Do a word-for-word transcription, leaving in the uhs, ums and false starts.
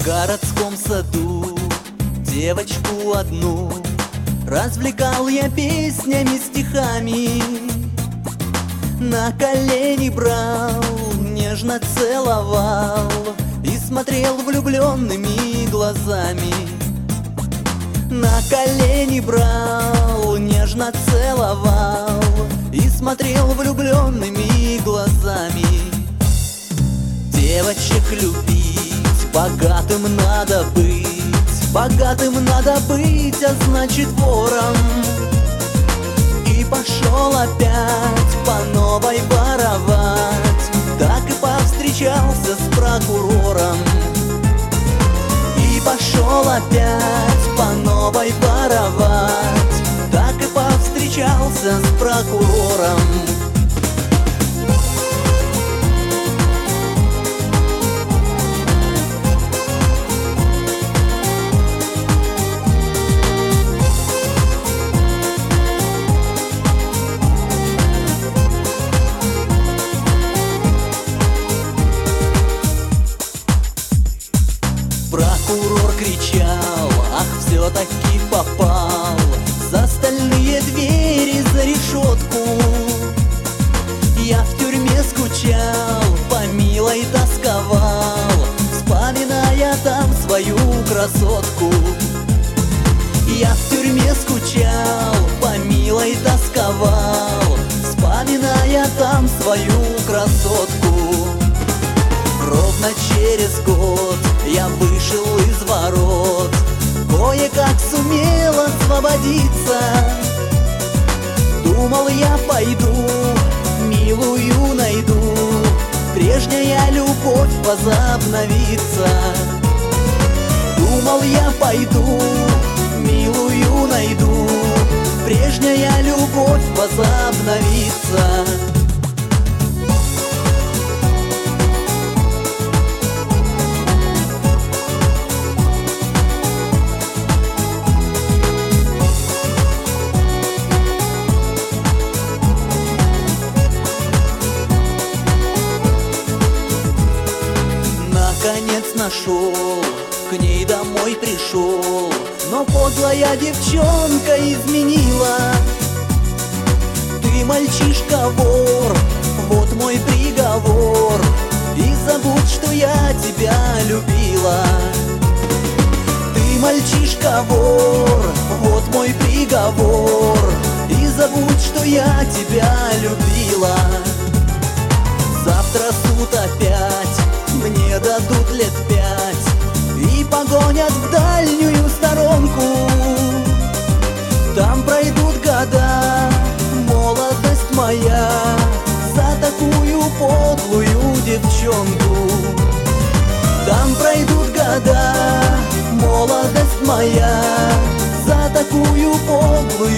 городском саду девочку одну развлекал я песнями, стихами. На колени брал, нежно целовал и смотрел влюбленными глазами. На колени брал, нежно целовал и смотрел влюбленными глазами. Девочек любить, богатым надо быть, богатым надо быть, а значит вором. И пошел опять по новой воровать, так и повстречался с прокурором. И пошел опять по новой воровать, так и повстречался с прокурором. Прокурор кричал, ах, все-таки попал за стальные двери, за решетку. Я в тюрьме скучал, по милой тосковал, вспоминая там свою красотку. Я в тюрьме скучал, по милой тосковал, вспоминая там свою красотку. Ровно через год я вышел из ворот, кое-как сумел освободиться. Думал, я пойду, милую найду, прежняя любовь возобновится. Думал, я пойду, милую найду, прежняя любовь возобновится. Наконец нашел, к ней домой пришел, но подлая девчонка изменила. Ты мальчишка-вор, вот мой приговор, и забудь, что я тебя любила. Ты мальчишка-вор, вот мой приговор, и забудь, что я тебя любила. Завтра суд опять, мне дадут лет пять и погонят в дальнюю сторонку. Там пройдут года, молодость моя, за такую подлую девчонку. Там пройдут года, молодость моя, за такую подлую